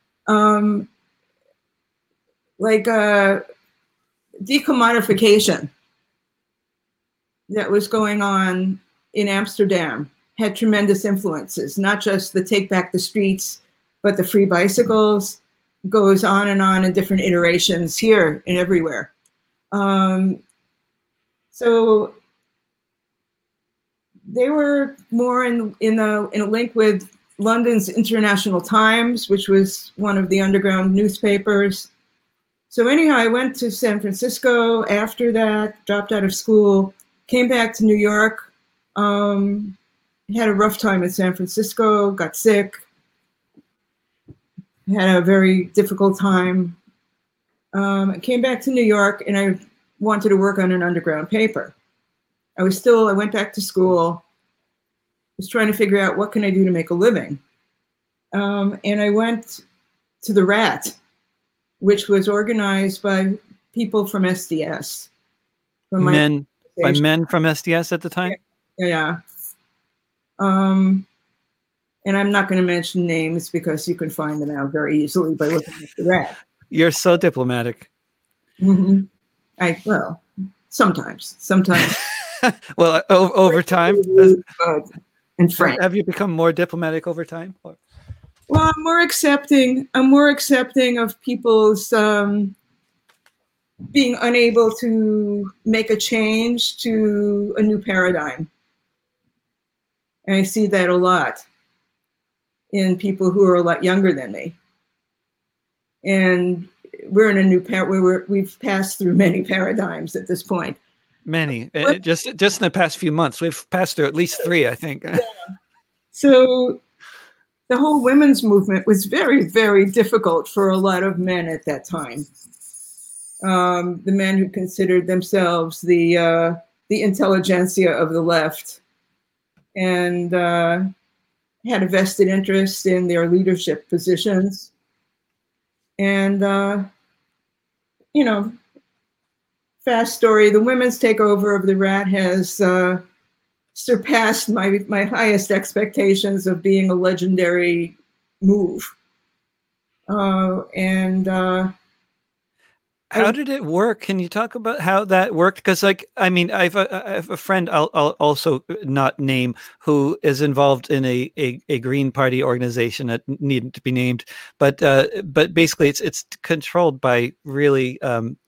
Speaker 2: decommodification that was going on in Amsterdam had tremendous influences, not just the take back the streets, but the free bicycles, goes on in different iterations here and everywhere. So they were more in a link with London's International Times, which was one of the underground newspapers. So anyhow, I went to San Francisco after that, dropped out of school, came back to New York Had a rough time in San Francisco, got sick, had a very difficult time. I came back to New York and I wanted to work on an underground paper. I went back to school, was trying to figure out what can I do to make a living. And I went to the Rat, which was organized by people from SDS.
Speaker 1: By men from SDS at the time?
Speaker 2: Yeah. And I'm not going to mention names because you can find them out very easily by looking at the Rat.
Speaker 1: You're so diplomatic.
Speaker 2: Mm-hmm. Well, sometimes.
Speaker 1: Well, over time.
Speaker 2: And frank.
Speaker 1: Have you become more diplomatic over time? Or?
Speaker 2: Well, I'm more accepting of people's being unable to make a change to a new paradigm. And I see that a lot in people who are a lot younger than me. And we're in a new we've passed through many paradigms at this point.
Speaker 1: Many. Just in the past few months, we've passed through at least 3, I think. Yeah.
Speaker 2: So the whole women's movement was very, very difficult for a lot of men at that time. The men who considered themselves the intelligentsia of the left and had a vested interest in their leadership positions. And, fast story, the women's takeover of the Rat has surpassed my highest expectations of being a legendary move.
Speaker 1: How did it work? Can you talk about how that worked? Because, I have a friend I'll also not name who is involved in a Green Party organization that needn't to be named, but basically it's controlled by really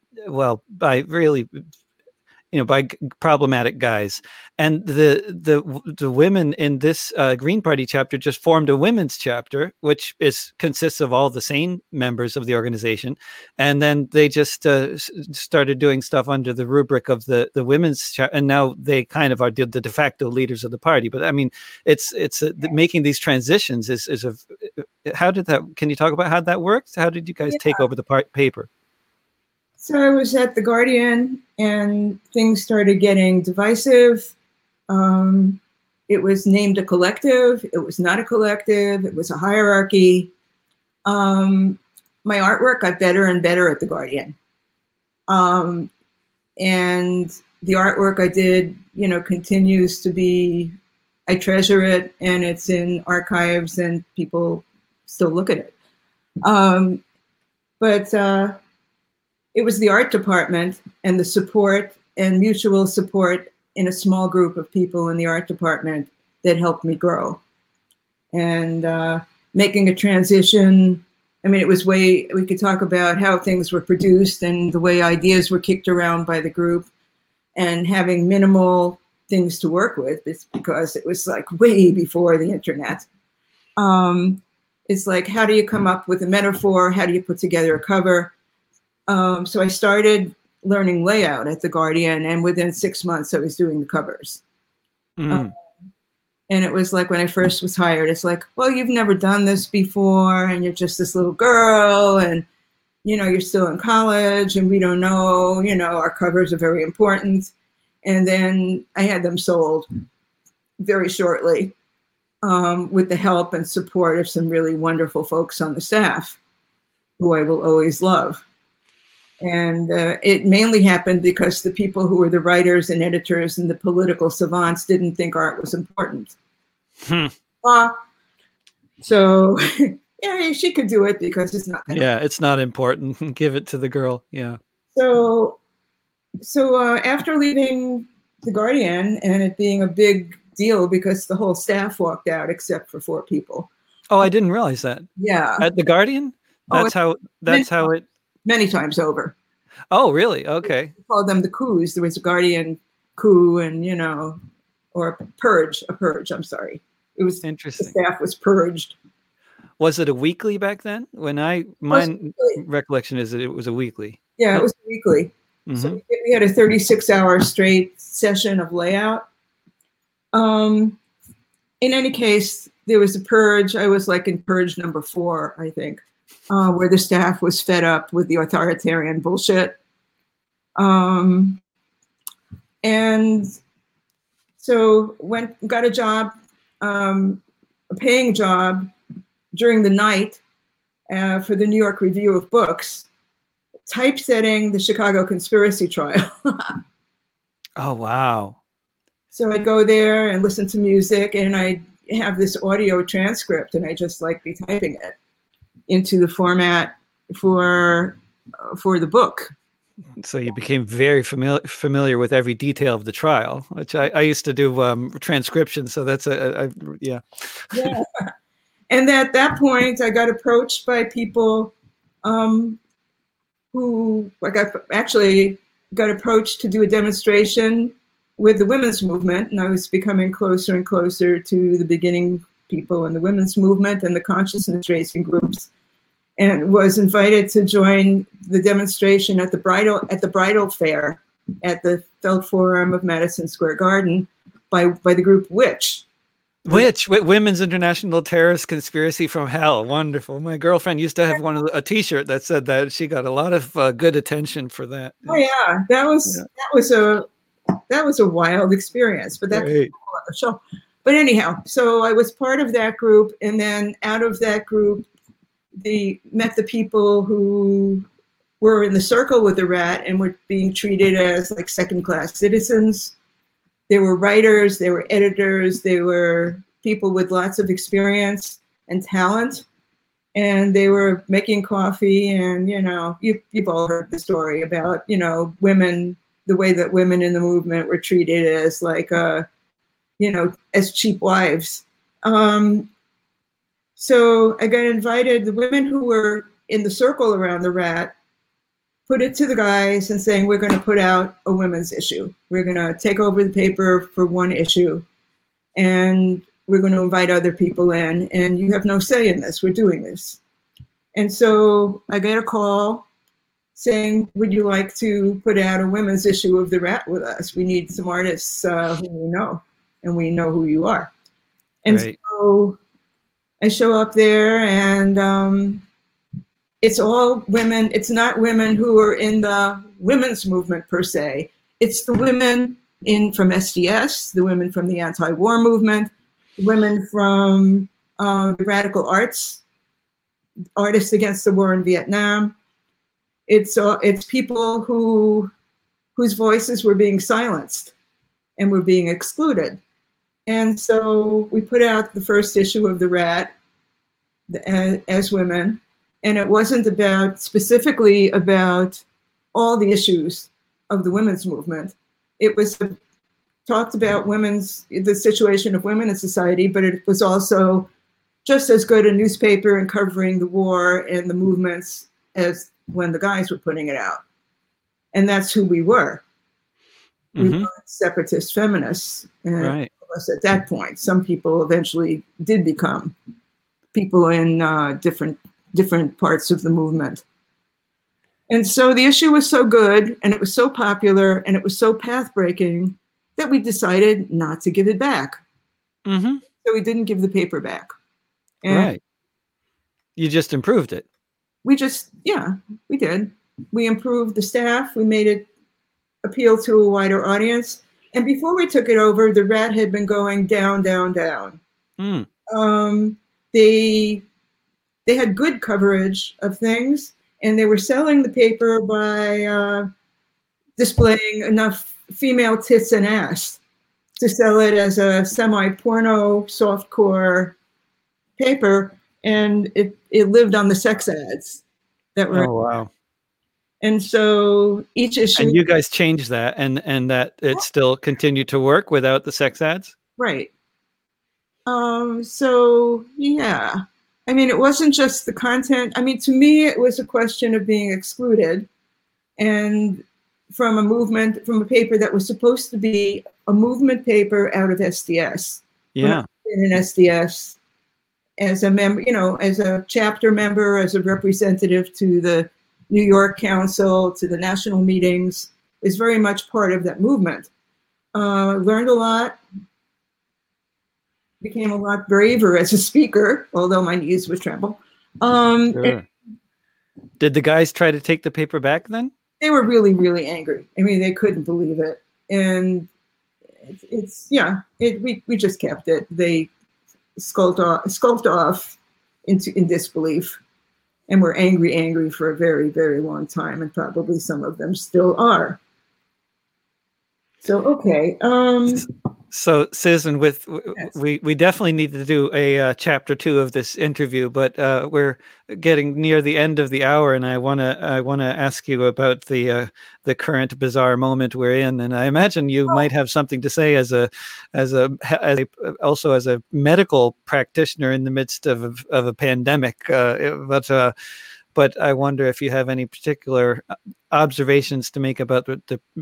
Speaker 1: by problematic guys, and the women in this Green Party chapter just formed a women's chapter, which consists of all the sane members of the organization, and then they just started doing stuff under the rubric of the women's chapter, and now they kind of are the de facto leaders of the party. But I mean, it's making these transitions is how did that? Can you talk about how that worked? How did you guys take over the paper?
Speaker 2: So I was at The Guardian and things started getting divisive. It was named a collective. It was not a collective. It was a hierarchy. My artwork got better and better at The Guardian. And the artwork I did, continues to be, I treasure it and it's in archives and people still look at it. But it was the art department and the support and mutual support in a small group of people in the art department that helped me grow. And making a transition, it was we could talk about how things were produced and the way ideas were kicked around by the group and having minimal things to work with. It's because it was like way before the internet. It's like, how do you come up with a metaphor? How do you put together a cover? So I started learning layout at The Guardian, and within 6 months I was doing the covers. And it was like when I first was hired, it's like, well, you've never done this before, and you're just this little girl, and you're still in college, and we don't know, our covers are very important. And then I had them sold very shortly with the help and support of some really wonderful folks on the staff who I will always love. And it mainly happened because the people who were the writers and editors and the political savants didn't think art was important. So, yeah, she could do it because it's not.
Speaker 1: It's not important. Give it to the girl. Yeah.
Speaker 2: So after leaving The Guardian and it being a big deal because the whole staff walked out except for 4 people.
Speaker 1: Oh, I didn't realize that.
Speaker 2: Yeah.
Speaker 1: At The Guardian? That's how it.
Speaker 2: Many times over.
Speaker 1: Oh, really? Okay.
Speaker 2: We called them the coups. There was a Guardian coup and, or a purge. I'm sorry. It was interesting. The staff was purged.
Speaker 1: Was it a weekly back then? My recollection is that it was a weekly.
Speaker 2: Yeah, it was a weekly. Mm-hmm. So we had a 36-hour straight session of layout. Um, in any case, there was a purge. I was like in purge number 4, I think, where the staff was fed up with the authoritarian bullshit. And so got a job, a paying job during the night for the New York Review of Books, typesetting the Chicago conspiracy trial.
Speaker 1: Oh, wow.
Speaker 2: So I'd go there and listen to music, and I'd have this audio transcript, and I just like be typing it into the format for the book.
Speaker 1: So you became very familiar with every detail of the trial, which I used to do transcription. So that's yeah.
Speaker 2: Yeah. And at that point, I got approached by people who got approached to do a demonstration with the women's movement, and I was becoming closer and closer to the beginning people in the women's movement and the consciousness raising groups, and was invited to join the demonstration at the bridal fair at the Felt Forum of Madison Square Garden by the group Witch.
Speaker 1: Women's International Terrorist Conspiracy from Hell. Wonderful. My girlfriend used to have a T-shirt that said that. She got a lot of good attention for that.
Speaker 2: Oh yeah, that was a wild experience, but that's a whole other show. But anyhow, so I was part of that group, and then out of that group, met the people who were in the circle with the rat and were being treated as like second-class citizens. They were writers, they were editors, they were people with lots of experience and talent, and they were making coffee. And you've all heard the story about women, the way that women in the movement were treated as like as cheap wives. So I got invited. The women who were in the circle around the rat put it to the guys and saying, we're going to put out a women's issue. We're going to take over the paper for one issue, and we're going to invite other people in, and you have no say in this. We're doing this. And so I got a call saying, would you like to put out a women's issue of the rat with us? We need some artists who we know, and we know who you are. And so I show up there, and it's all women. It's not women who are in the women's movement per se. It's the women from SDS, the women from the anti-war movement, women from the radical arts, artists against the war in Vietnam. It's people whose voices were being silenced and were being excluded. And so we put out the first issue of The Rat as women, and it wasn't specifically about all the issues of the women's movement. It was talked about the situation of women in society, but it was also just as good a newspaper and covering the war and the movements as when the guys were putting it out. And that's who we were. We were separatist feminists. And us at that point, some people eventually did become people in different parts of the movement. And so the issue was so good, and it was so popular, and it was so path-breaking that we decided not to give it back. So we didn't give the paper back. And
Speaker 1: you just improved it.
Speaker 2: We did. We improved the staff. We made it appeal to a wider audience. And before we took it over, the Rat had been going down, down, down. They had good coverage of things, and they were selling the paper by displaying enough female tits and ass to sell it as a semi-porno softcore paper, and it lived on the sex ads that were.
Speaker 1: Oh wow!
Speaker 2: And so each issue.
Speaker 1: And you guys changed that, and that it still continued to work without the sex ads,
Speaker 2: right? So yeah, I mean, it wasn't just the content. I mean, to me, it was a question of being excluded, and from a paper that was supposed to be a movement paper out of SDS.
Speaker 1: Yeah,
Speaker 2: in SDS as a member, as a chapter member, as a representative to the New York Council, to the national meetings, is very much part of that movement. Learned a lot, became a lot braver as a speaker, although my knees would tremble.
Speaker 1: Sure. Did the guys try to take the paper back then?
Speaker 2: They were really, really angry. I mean, they couldn't believe it. And we just kept it. They skulked off in disbelief, and were angry for a very, very long time, and probably some of them still are. So, okay.
Speaker 1: So, Susan,
Speaker 2: yes.
Speaker 1: we definitely need to do a chapter 2 of this interview, but we're getting near the end of the hour, and I wanna ask you about the current bizarre moment we're in, and I imagine you might have something to say as a medical practitioner in the midst of a pandemic, but I wonder if you have any particular observations to make about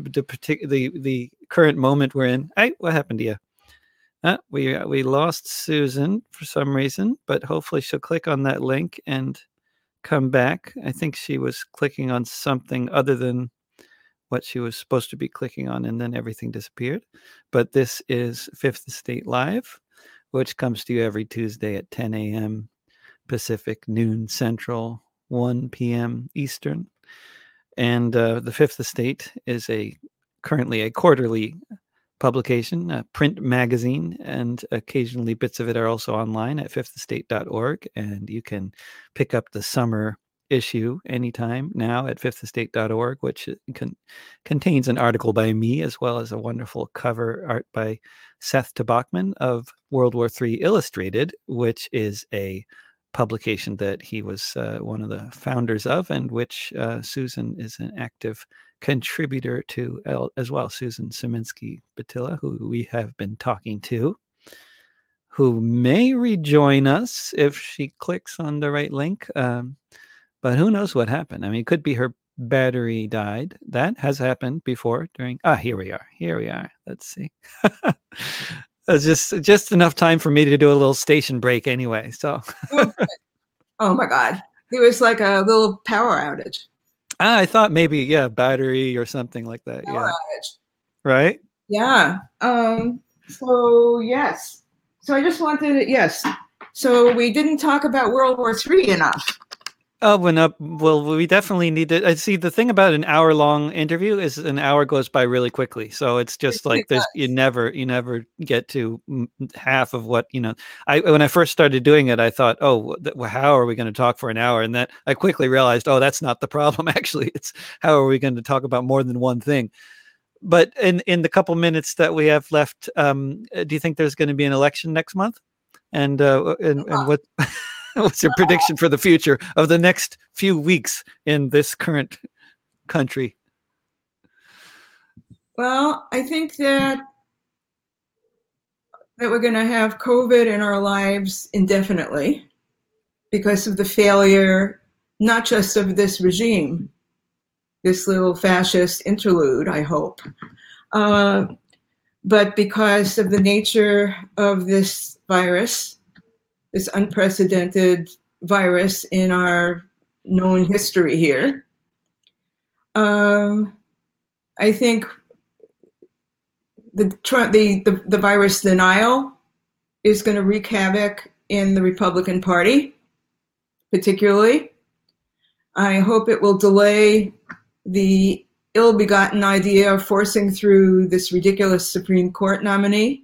Speaker 1: the current moment we're in. Hey, what happened to you? We lost Susan for some reason, but hopefully she'll click on that link and come back. I think she was clicking on something other than what she was supposed to be clicking on, and then everything disappeared. But this is Fifth Estate Live, which comes to you every Tuesday at 10 a.m. Pacific, noon Central, 1 p.m. Eastern. And the Fifth Estate is currently a quarterly publication, a print magazine, and occasionally bits of it are also online at fifthestate.org. And you can pick up the summer issue anytime now at fifthestate.org, which contains an article by me, as well as a wonderful cover art by Seth Tabachman of World War III Illustrated, which is a publication that he was one of the founders of, and which Susan is an active contributor to as well. Susan Szymanski-Batilla, who we have been talking to, who may rejoin us if she clicks on the right link. But who knows what happened? I mean, it could be her battery died. That has happened before during... here we are. Let's see. It's just enough time for me to do a little station break anyway. So,
Speaker 2: oh my God, it was like a little power outage.
Speaker 1: I thought maybe battery or something like that.
Speaker 2: Power outage.
Speaker 1: Right.
Speaker 2: Yeah. So yes. So I just wanted So we didn't talk about World War III enough.
Speaker 1: Well, we definitely need to. I see the thing about an hour-long interview is an hour goes by really quickly. So it's just like there's you never get to half of what when I first started doing it, I thought, how are we going to talk for an hour? And that I quickly realized, that's not the problem. Actually, it's how are we going to talk about more than one thing? But in the couple minutes that we have left, do you think there's going to be an election next month? And what? What's your prediction for the future of the next few weeks in this current country?
Speaker 2: Well, I think that we're going to have COVID in our lives indefinitely because of the failure, not just of this regime, this little fascist interlude, I hope, but because of the nature of this virus, this unprecedented virus in our known history here. I think the virus denial is going to wreak havoc in the Republican Party, particularly. I hope it will delay the ill-begotten idea of forcing through this ridiculous Supreme Court nominee.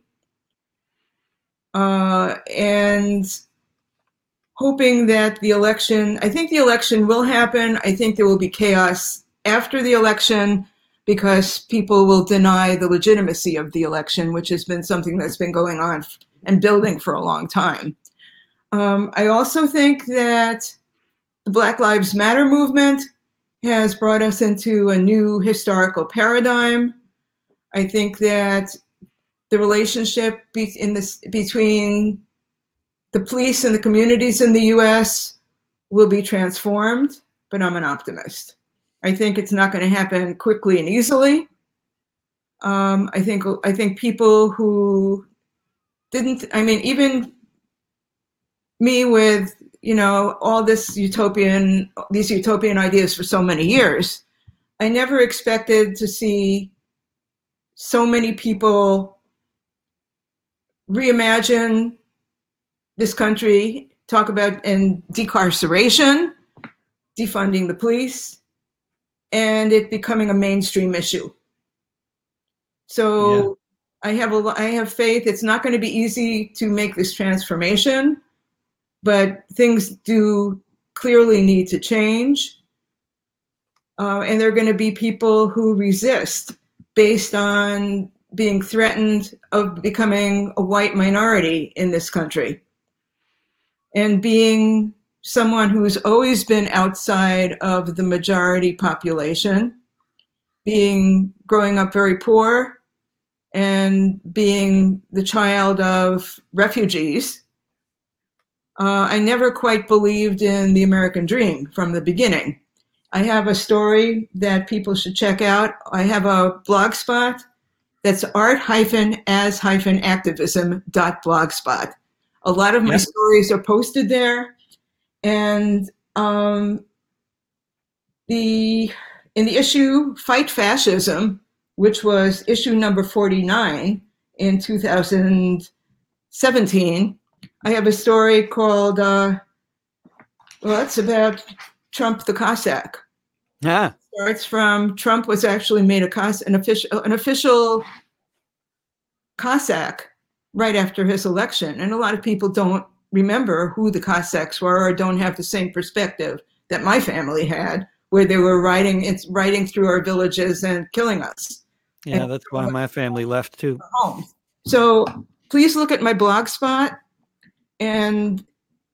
Speaker 2: And hoping that I think the election will happen. I think there will be chaos after the election because people will deny the legitimacy of the election, which has been something that's been going on and building for a long time. I also think that the Black Lives Matter movement has brought us into a new historical paradigm. I think that the relationship between the police and the communities in the U.S. will be transformed, but I'm an optimist. I think it's not going to happen quickly and easily. I think people who didn't, even me with, all these utopian ideas for so many years, I never expected to see so many people reimagine this country talk about and decarceration, defunding the police, and it becoming a mainstream issue. So I have faith. It's not going to be easy to make this transformation, but things do clearly need to change. And there are going to be people who resist based on being threatened of becoming a white minority in this country. And being someone who's always been outside of the majority population, growing up very poor, and being the child of refugees, I never quite believed in the American dream from the beginning. I have a story that people should check out. I have a blog spot that's art-as-activism.blogspot. A lot of my stories are posted there. And in the issue Fight Fascism, which was issue number 49 in 2017, I have a story called, it's about Trump the Cossack.
Speaker 1: Yeah.
Speaker 2: It starts from Trump was actually made an official Cossack right after his election. And a lot of people don't remember who the Cossacks were or don't have the same perspective that my family had, where they were riding through our villages and killing us.
Speaker 1: Yeah, that's why my family left too.
Speaker 2: Home. So please look at my blog spot and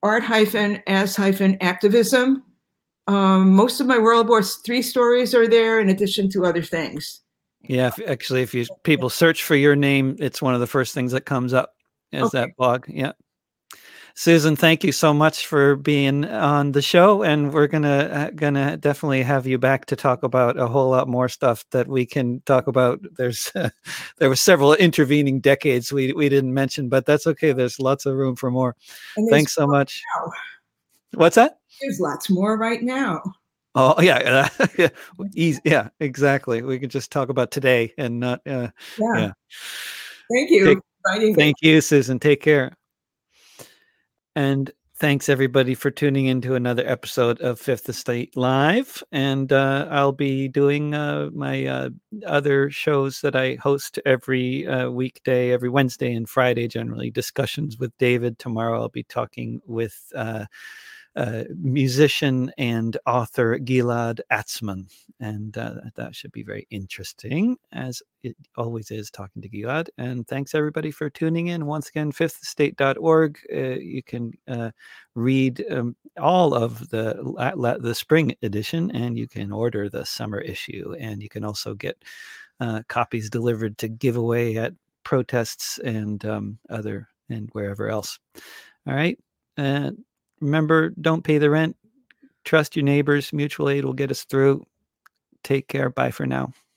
Speaker 2: art-as-activism. Most of my World War III stories are there in addition to other things.
Speaker 1: Yeah, if people search for your name, it's one of the first things that comes up is that blog. Yeah. Susan, thank you so much for being on the show, and we're gonna definitely have you back to talk about a whole lot more stuff that we can talk about. There were several intervening decades we didn't mention, but that's okay. There's lots of room for more. Thanks so much.
Speaker 2: Now.
Speaker 1: What's that?
Speaker 2: There's lots more right now.
Speaker 1: Oh yeah, easy. Yeah, exactly. We can just talk about today and not. Yeah.
Speaker 2: Thank you.
Speaker 1: Thank you, Susan. Take care. And thanks everybody for tuning into another episode of Fifth Estate Live. And I'll be doing my other shows that I host every weekday, every Wednesday and Friday, generally discussions with David. Tomorrow I'll be talking with musician and author Gilad Atzmon, and that should be very interesting, as it always is talking to Gilad. And thanks everybody for tuning in. Once again, fifthestate.org. You can read all of the spring edition, and you can order the summer issue, and you can also get copies delivered to give away at protests and wherever else. All right. Remember, don't pay the rent. Trust your neighbors. Mutual aid will get us through. Take care. Bye for now.